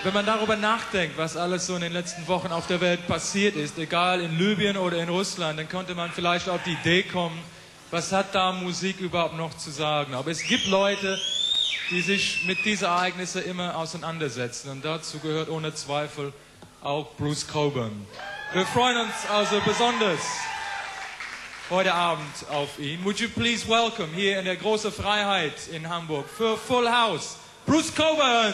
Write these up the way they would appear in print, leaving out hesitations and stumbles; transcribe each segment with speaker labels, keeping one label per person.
Speaker 1: Wenn man darüber nachdenkt, was alles so in den letzten Wochen auf der Welt passiert ist, egal in Libyen oder in Russland, dann könnte man vielleicht auf die Idee kommen, was hat da Musik überhaupt noch zu sagen? Aber es gibt Leute, die sich mit diesen Ereignissen immer auseinandersetzen. Und dazu gehört ohne Zweifel auch Bruce Cockburn. Wir freuen uns also besonders heute Abend auf ihn. Would you please welcome hier in der Große Freiheit in Hamburg für Full House, Bruce Cockburn!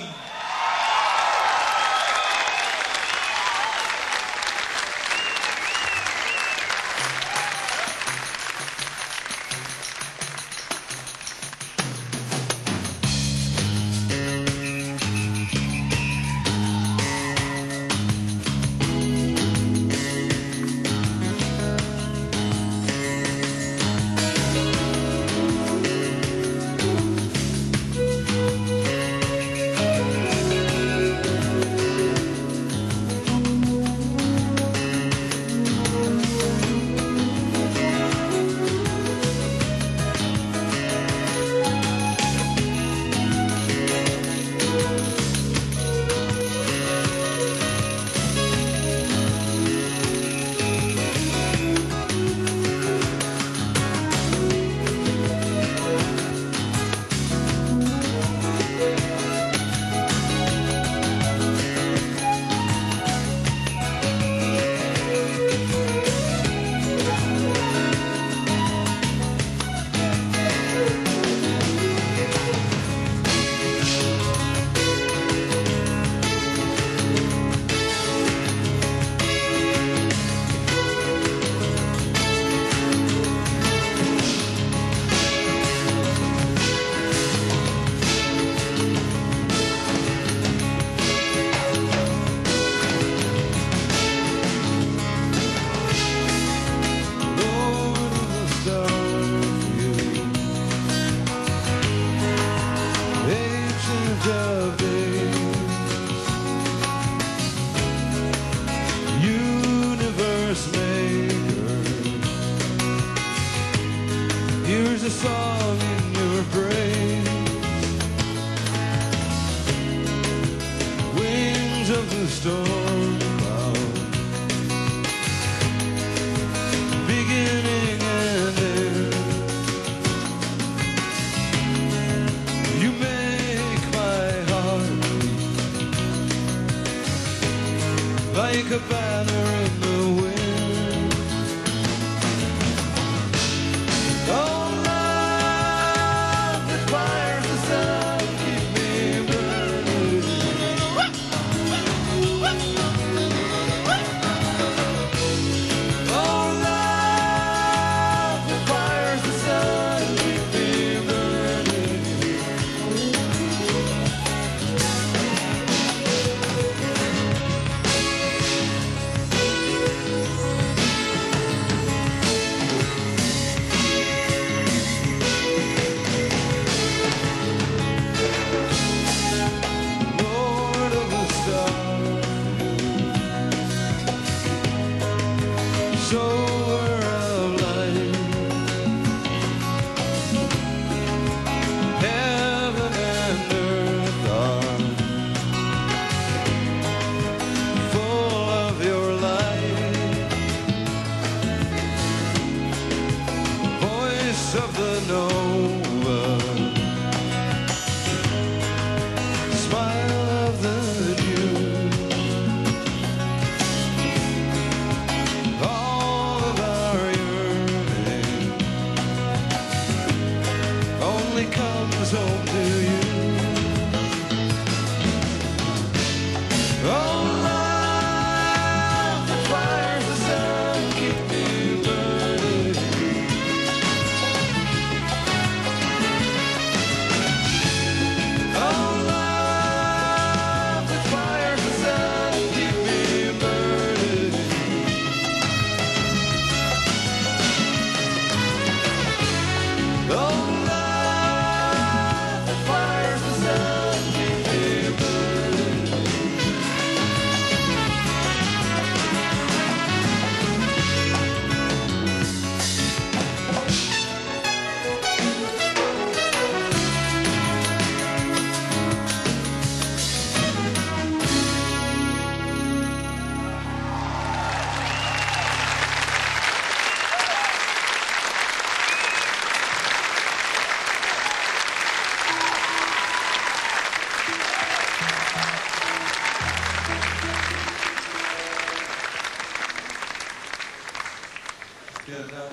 Speaker 2: Vielen Dank.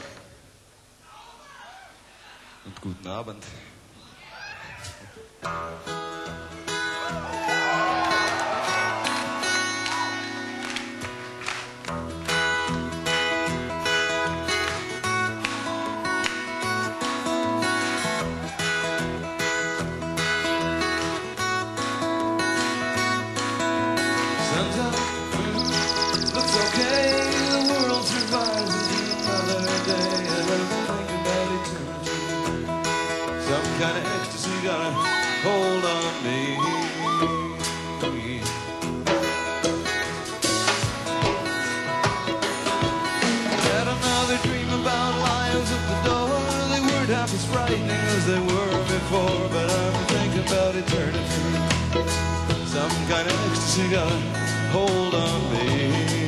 Speaker 2: Und guten Abend. Kind of ecstasy got a hold on me. Had another dream about lions at the door. They weren't half as frightening as they were before, but I'm thinking about eternity. Some kind of ecstasy got a hold on me.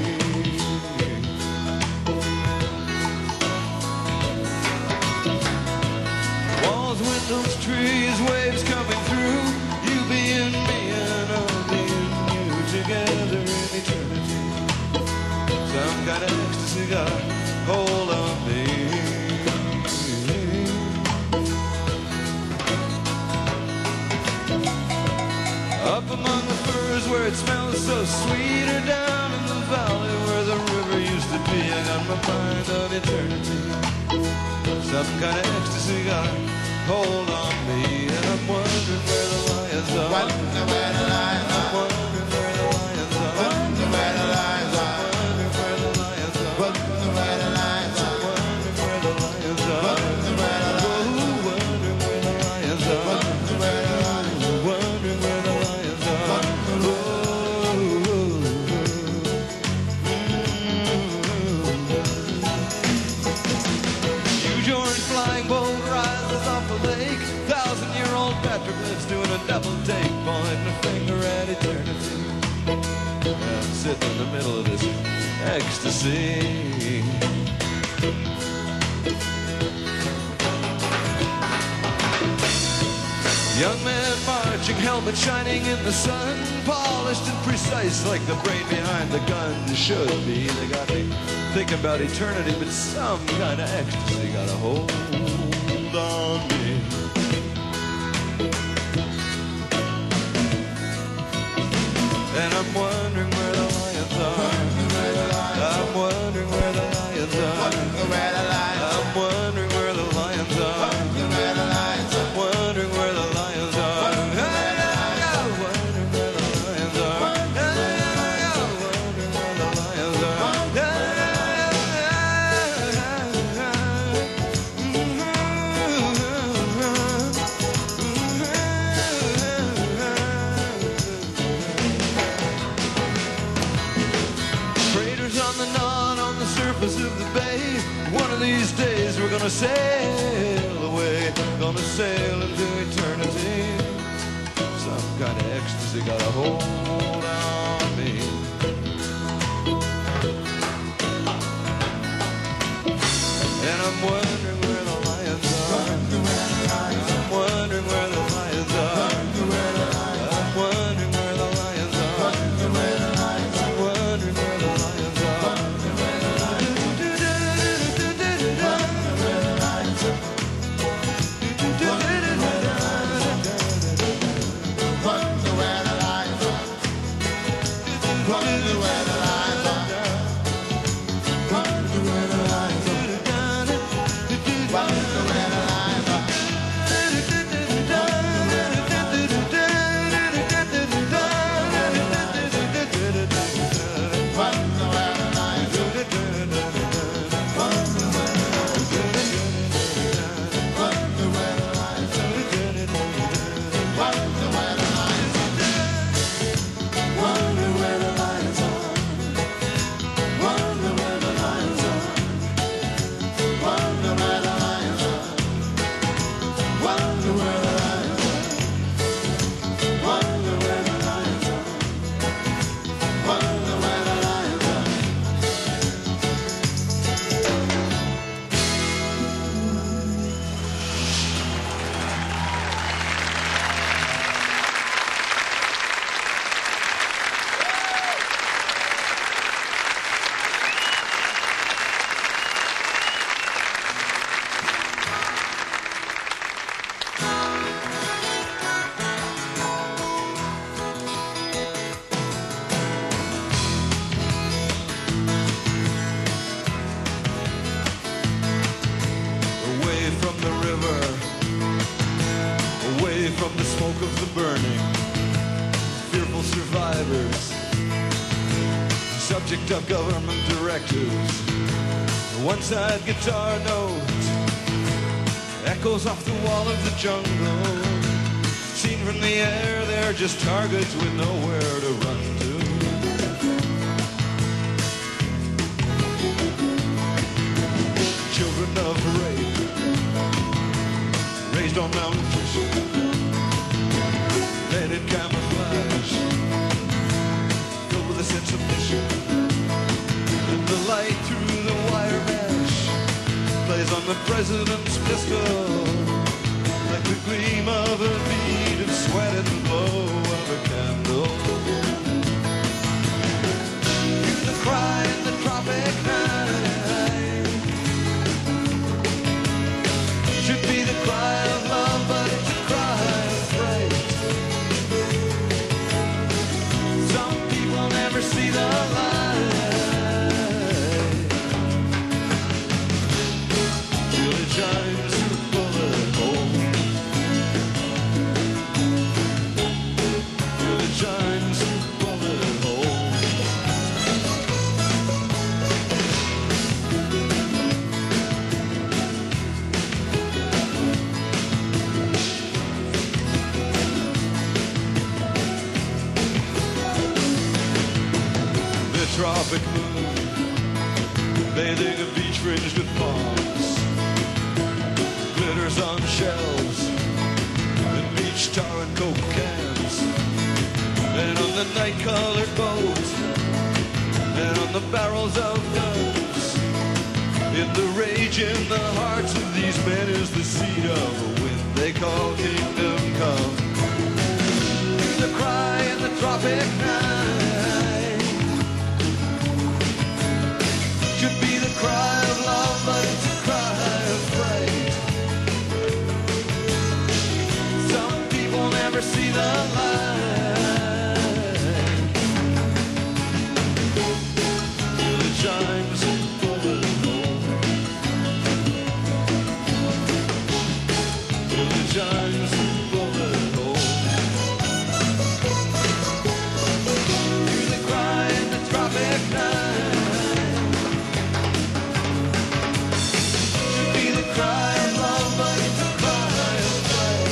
Speaker 2: Windows, trees, waves coming through. You being me and I'll being you together in eternity. Some kind of ecstasy got a hold on me. Up among the firs where it smells so sweet, or down in the valley where the river used to be. I got my mind on eternity. Some kind of ecstasy got a hold on me, and I'm wondering where the lions are. Wondering where the lions are. Wondering where the lions are. Wondering where the lions are. Wondering where the lions are. Wondering where the lions are. Wondering where the lions are. Wondering where the lions are. Wondering where the lions are. Wondering where the lions are. Huge orange flying boat rises off a lake. 1,000-year-old petroglyphs doing a double take, pointing a finger at eternity. I'm sitting in the middle of this ecstasy. Young man marching, helmet shining in the sun, polished and precise like the brain behind the gun should be. They got me thinking about eternity, but some kind of ecstasy got a hold on me. And I'm wondering where the lions are. I'm wondering where the lions are. I'm wondering where the lions are. I'm wondering where the lions are. I'm wondering where the lions are. I'm wondering where the lions are. Craters on the Nod on the surface of the bay. One of these days we're gonna sail away, gonna sail into eternity. Some kind of ecstasy got a hold on me. And I'm wondering where the lions are. I'm wondering where the lions are. I'm wondering where the lions are. I'm wondering where the lions are. of the burning, fearful survivors, subject of government directives. One-side guitar note echoes off the wall of the jungle. Seen from the air, they're just targets with nowhere to run to. Children of rape, raised on malnutrition, dead in camouflage, filled with a sense of mission. And the light through the wire mesh plays on the president's pistol, like the gleam of a bead of sweat in the glow of a candle. Hear the cry in the tropic night. Should be the cry of love, but it's a cry of fright. Some people never see the light till it shines through a bullet hole. Till it shines through a bullet hole. The tropic moon, bathing a beach fringed with palms, glitters on shelves and beach tar and coke cans, and on the night-colored boat, and on the barrels of guns. In the rage in the hearts of these men is the seed of a wind they call kingdom come. The cry in the tropic night should be the cry of love, but it's a cry of fright. Some people never see the light till it shines in bullet hole. Till it shines in bullet hole. Hear the cry in the tropic night. Should be the cry of love, but it's a cry of fright.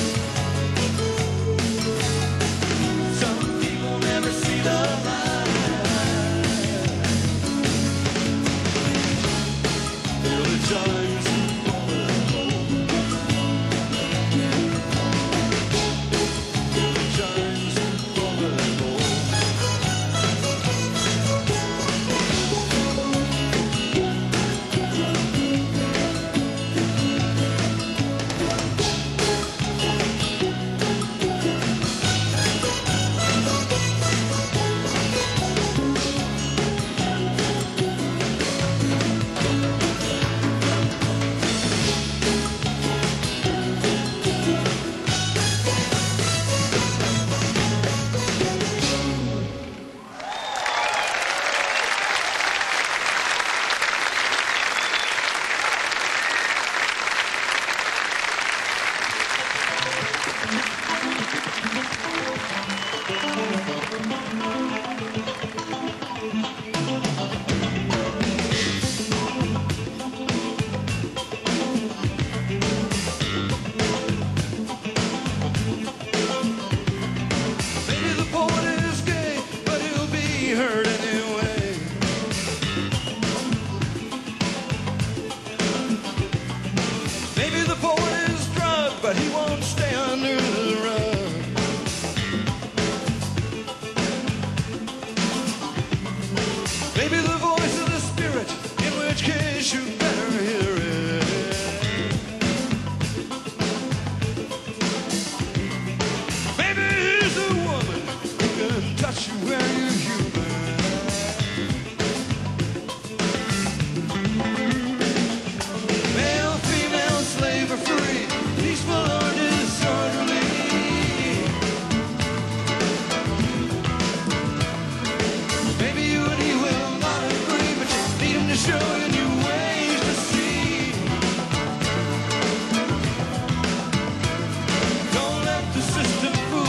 Speaker 2: Some people never see the light till it shines in bullet hole. Till it shines in bullet hole. Maybe the poet is gay, but he'll be heard anyway. Maybe the poet is drugged, but he won't stay under the rug. Maybe the voice of the spirit, in which case you better hear it. Maybe he's a woman who can touch you where you're human. Male, female, slave or free, peaceful or disorderly. Maybe you and he will not agree, but you need him to show you new ways to see. Don't let the system fool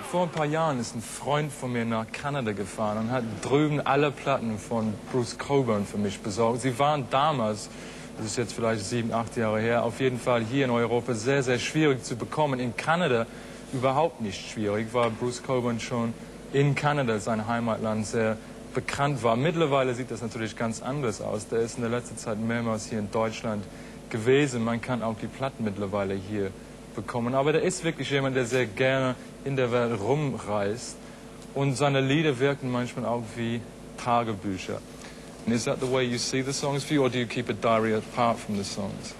Speaker 1: vor ein paar Jahren ist ein Freund von mir nach Kanada gefahren und hat drüben alle Platten von Bruce Cockburn für mich besorgt. Sie waren damals, das ist jetzt vielleicht 7, 8 Jahre her, auf jeden Fall hier in Europa sehr, sehr schwierig zu bekommen. In Kanada überhaupt nicht schwierig, weil Bruce Cockburn schon in Kanada, sein Heimatland, sehr bekannt war. Mittlerweile sieht das natürlich ganz anders aus. Der ist in der letzten Zeit mehrmals hier in Deutschland gewesen. Man kann auch die Platten mittlerweile hier bekommen. Aber der ist wirklich jemand, der sehr gerne in der Welt rumreist. Und seine Lieder wirken manchmal auch wie Tagebücher. And is that the way you see the songs for you, or do you keep a diary apart from the songs?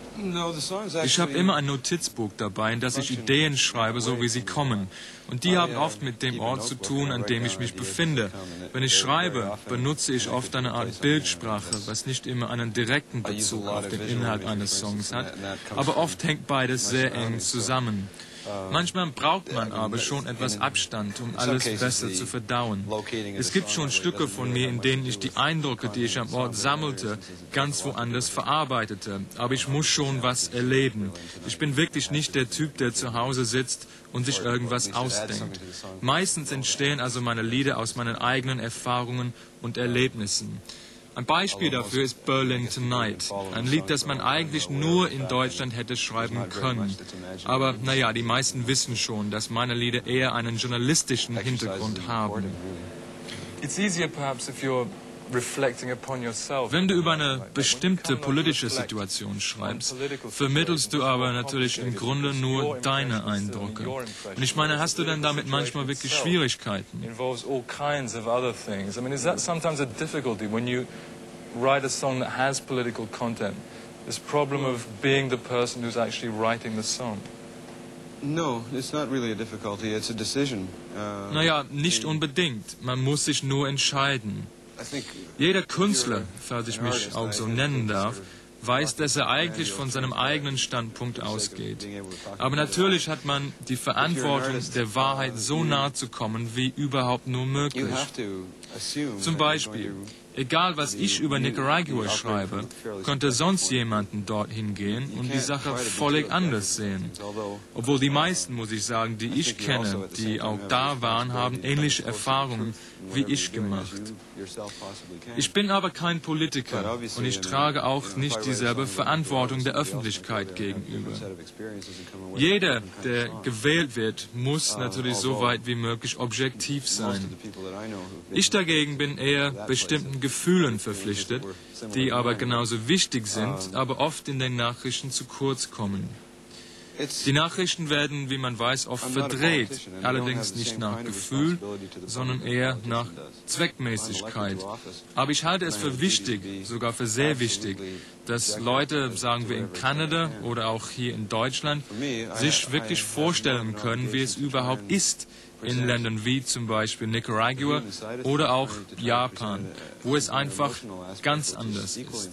Speaker 3: Ich habe immer ein Notizbuch dabei, in das ich Ideen schreibe, so wie sie kommen. Und die haben oft mit dem Ort zu tun, an dem ich mich befinde. Wenn ich schreibe, benutze ich oft eine Art Bildsprache, was nicht immer einen direkten Bezug auf den Inhalt eines Songs hat. Aber oft hängt beides sehr eng zusammen. Manchmal braucht man aber schon etwas Abstand, um alles besser zu verdauen. Es gibt schon Stücke von mir, in denen ich die Eindrücke, die ich am Ort sammelte, ganz woanders verarbeitete. Aber ich muss schon was erleben. Ich bin wirklich nicht der Typ, der zu Hause sitzt und sich irgendwas ausdenkt. Meistens entstehen also meine Lieder aus meinen eigenen Erfahrungen und Erlebnissen. Ein Beispiel dafür ist Berlin Tonight, ein Lied, das man eigentlich nur in Deutschland hätte schreiben können. Aber naja, die meisten wissen schon, dass meine Lieder eher einen journalistischen Hintergrund haben.
Speaker 1: It's easier perhaps if you're reflecting upon yourself.
Speaker 3: Wenn du über eine bestimmte politische Situation schreibst, vermittelst du aber natürlich im Grunde nur deine Eindrücke. Und ich meine, hast du denn damit manchmal wirklich Schwierigkeiten?
Speaker 1: Involves all kinds of other things. I mean, is that sometimes a difficulty when you write a song that has political content? This problem of being the person who's actually writing the song.
Speaker 2: No, it's not really a difficulty, it's a decision.
Speaker 3: Naja, nicht unbedingt. Man muss sich nur entscheiden. Jeder Künstler, falls ich mich auch so nennen darf, weiß, dass er eigentlich von seinem eigenen Standpunkt ausgeht. Aber natürlich hat man die Verantwortung, der Wahrheit so nahe zu kommen, wie überhaupt nur möglich. Zum Beispiel, egal was ich über Nicaragua schreibe, könnte sonst jemanden dorthin gehen und die Sache völlig anders sehen. Obwohl die meisten, muss ich sagen, die ich kenne, die auch da waren, haben ähnliche Erfahrungen wie ich gemacht. Ich bin aber kein Politiker und ich trage auch nicht dieselbe Verantwortung der Öffentlichkeit gegenüber. Jeder, der gewählt wird, muss natürlich so weit wie möglich objektiv sein. Ich dagegen bin eher bestimmten Gefühlen verpflichtet, die aber genauso wichtig sind, aber oft in den Nachrichten zu kurz kommen. Die Nachrichten werden, wie man weiß, oft verdreht, allerdings nicht nach Gefühl, sondern eher nach Zweckmäßigkeit. Aber ich halte es für wichtig, sogar für sehr wichtig, dass Leute, sagen wir in Kanada oder auch hier in Deutschland, sich wirklich vorstellen können, wie es überhaupt ist, in Ländern wie zum Beispiel Nicaragua oder auch Japan, wo es einfach ganz anders ist.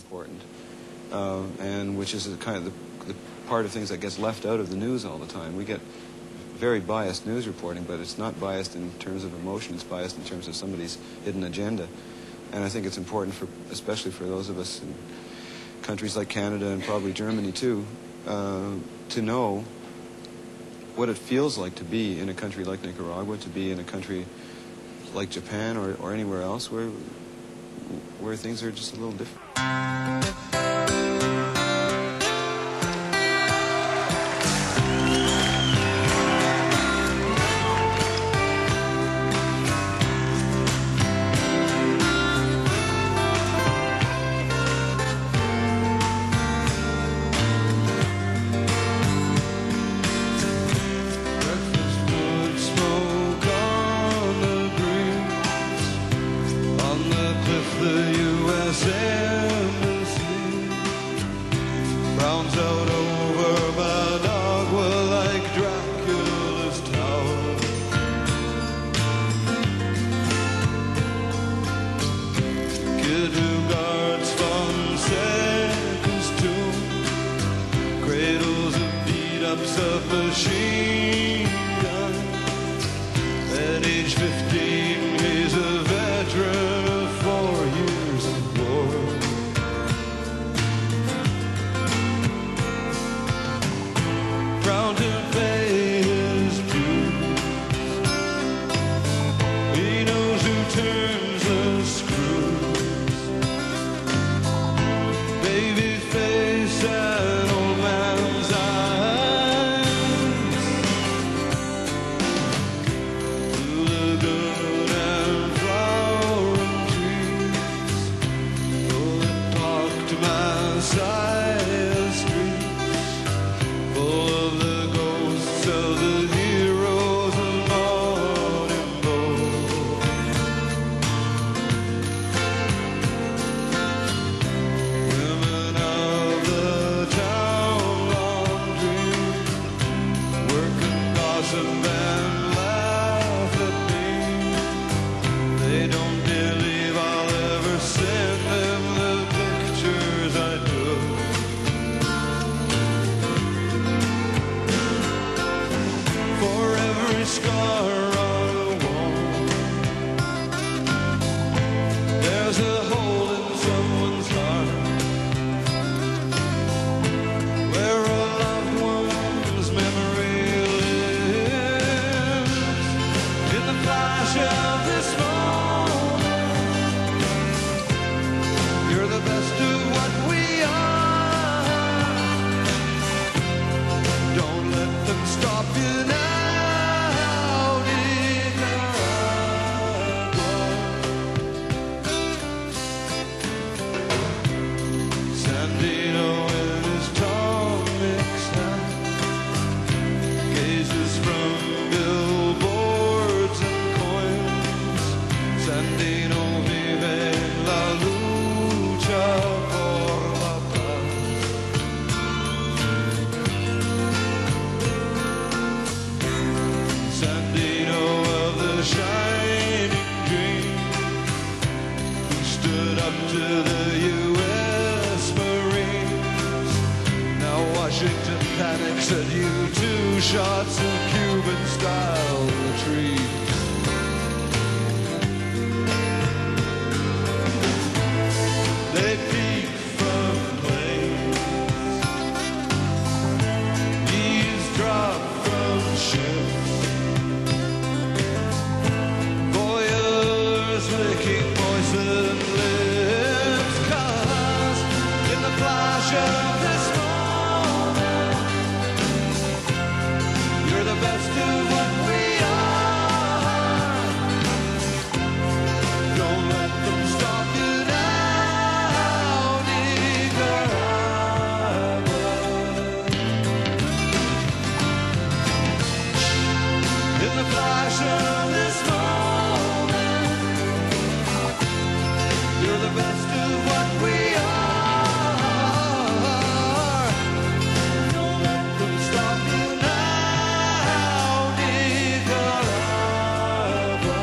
Speaker 2: Part of things that gets left out of the news all the time. We get very biased news reporting, but it's not biased in terms of emotion, it's biased in terms of somebody's hidden agenda. And I think it's important, especially for those of us in countries like Canada and probably Germany too, to know what it feels like to be in a country like Nicaragua, to be in a country like Japan or anywhere else where things are just a little different. scar on the wall. There's a hole in someone's heart where a loved one's memory lives. In the flash of this moment, you're the best of what we are. Don't let them stop you now. Sandino in his tonics hat gazes from billboards and coins. Sandino vive la lucha por la paz. Sandino of the shining dream, who stood up to the U.S. Marines. Now Washington panics at you, 2 shots of Cuban-style retreat. They peek from planes, eavesdrop from ships, voyeurs licking moistened lips. 'Cause in the flash of this moment, you're the best of what we are. Don't let them stop you now, Nicaragua. In the flash of this moment, you're the best of what we are. Don't let them stop you now, Nicaragua.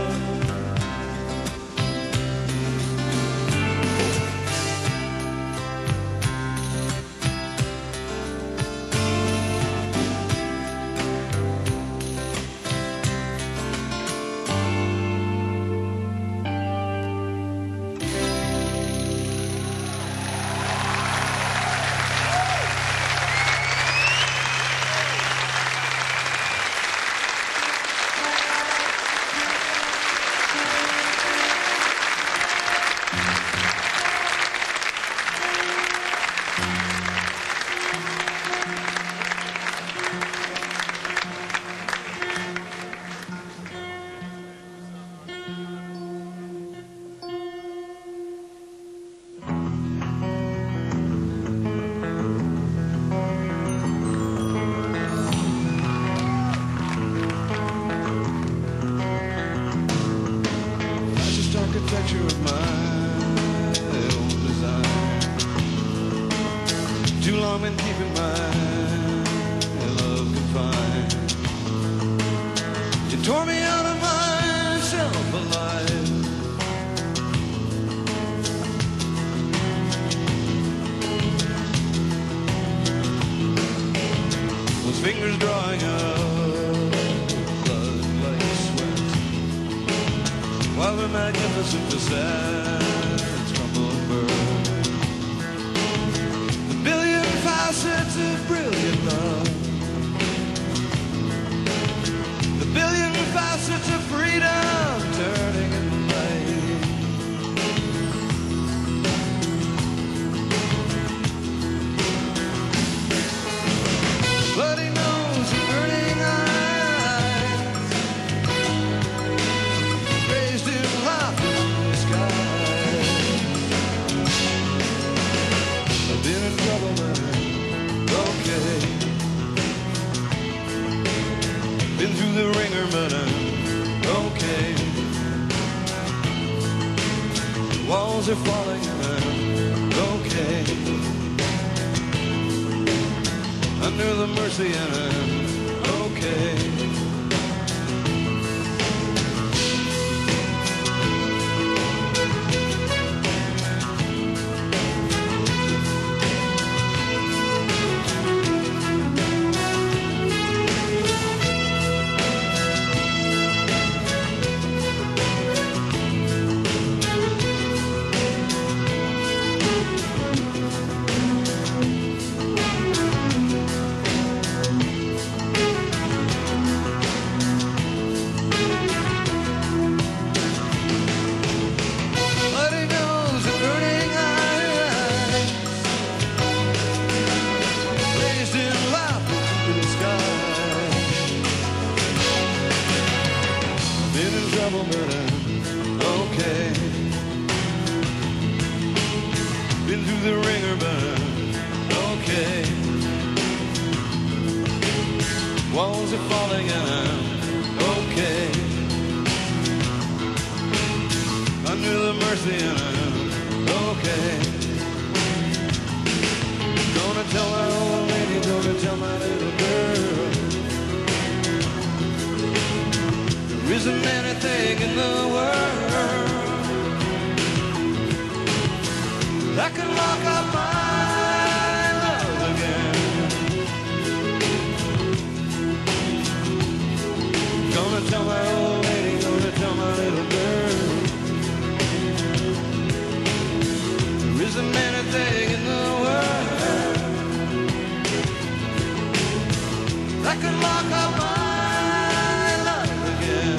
Speaker 2: Fascist architecture of my own design. Too long been keeping my love confined. You tore me out of myself alive. Those fingers drawing up blood like sweat, while the magnificent facades crumble and burn. The billion facets of brilliant love, the billion facets of freedom turning into light. Bloody nose and burning eyes raised him high in the sky. I've been in trouble, man, okay. Been through the ringer, but I'm okay. Walls are falling and I'm okay. Under the mercy and I'm okay. trouble burning. Okay. Been through the ringer burning. Okay. Walls are falling and I'm okay. Under the mercy and I'm okay. Gonna tell my old lady, gonna tell my little girl. There isn't anything in the world that can lock up my love again. Gonna tell my old lady, gonna tell my little girl. There isn't anything in the world that can lock up my love again.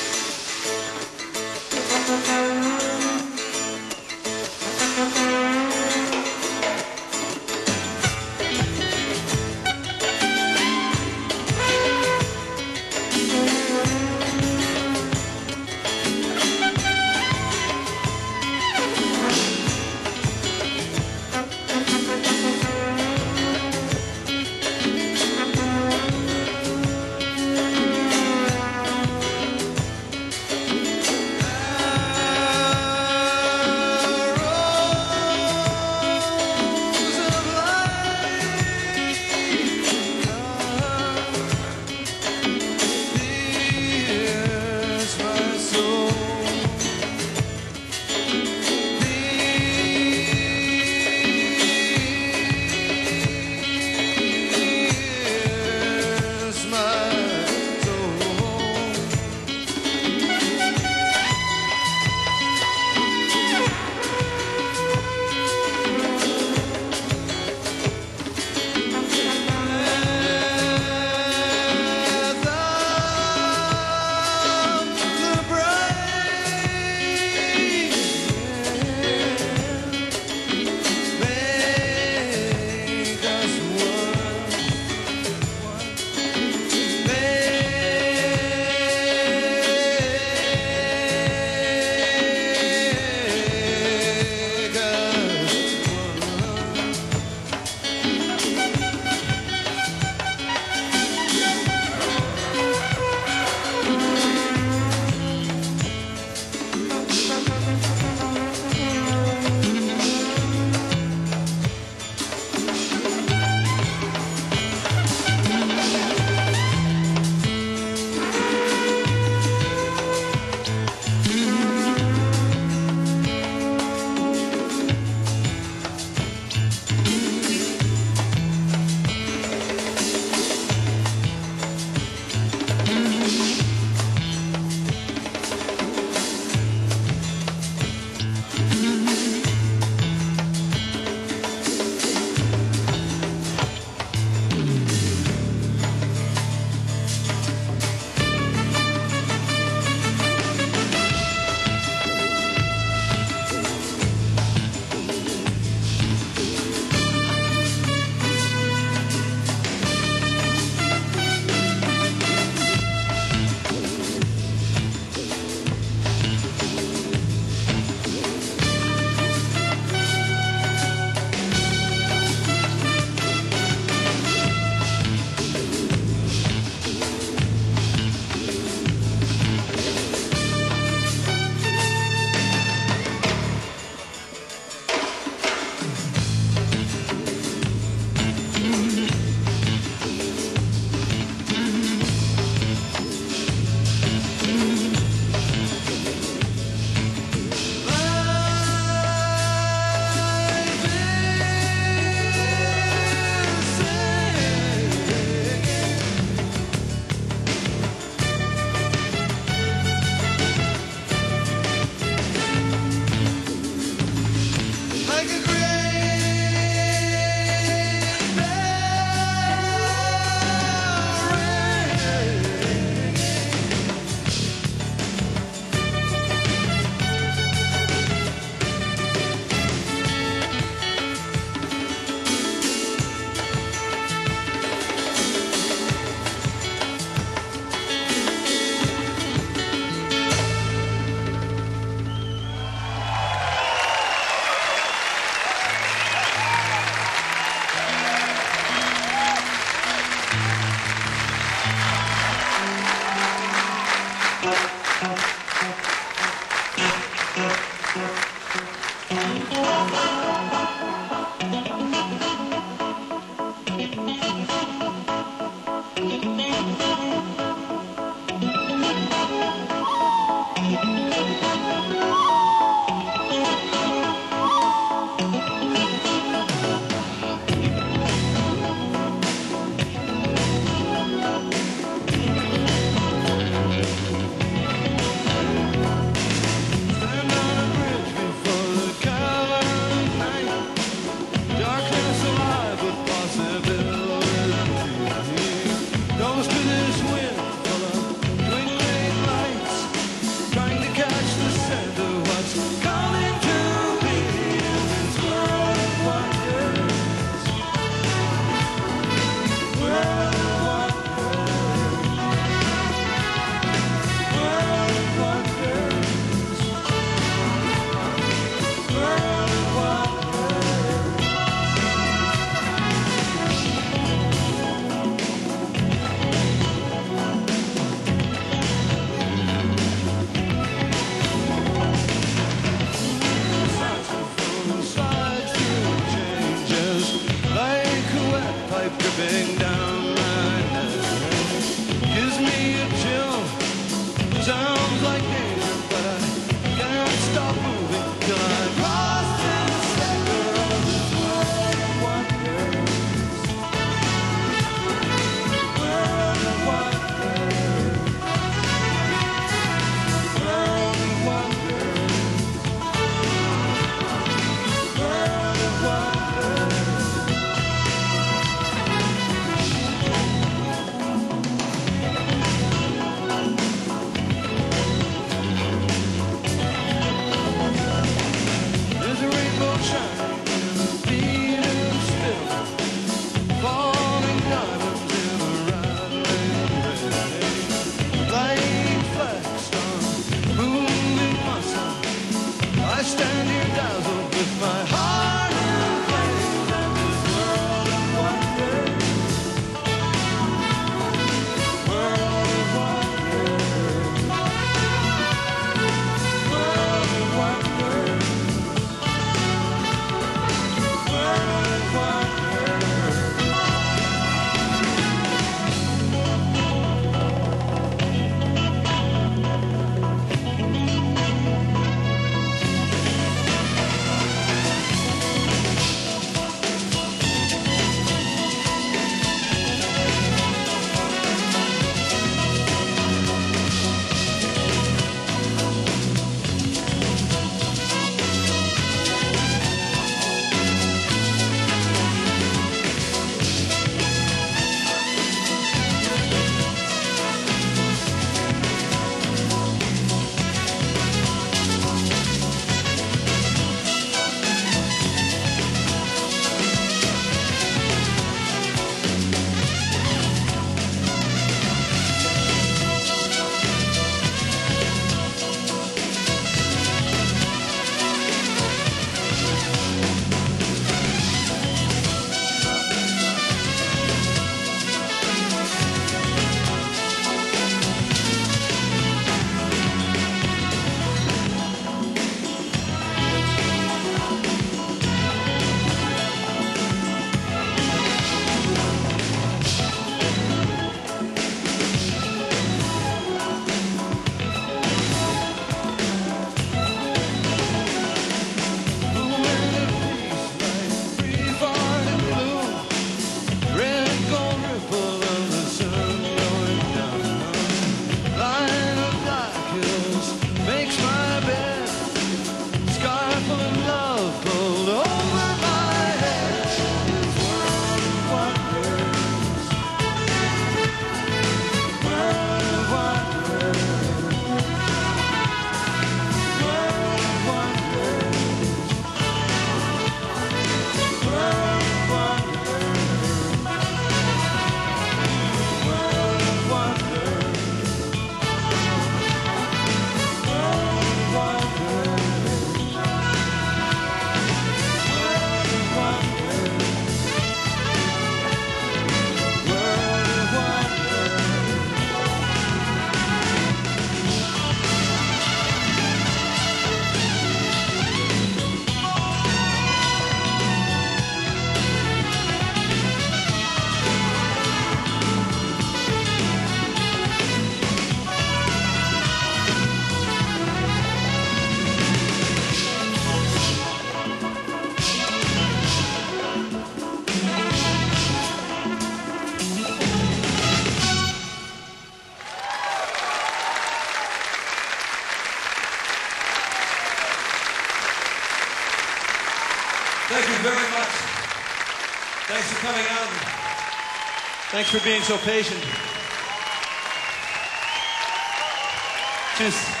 Speaker 2: Thank you very much. Thanks for coming out. Thanks for being so patient. Tschüss.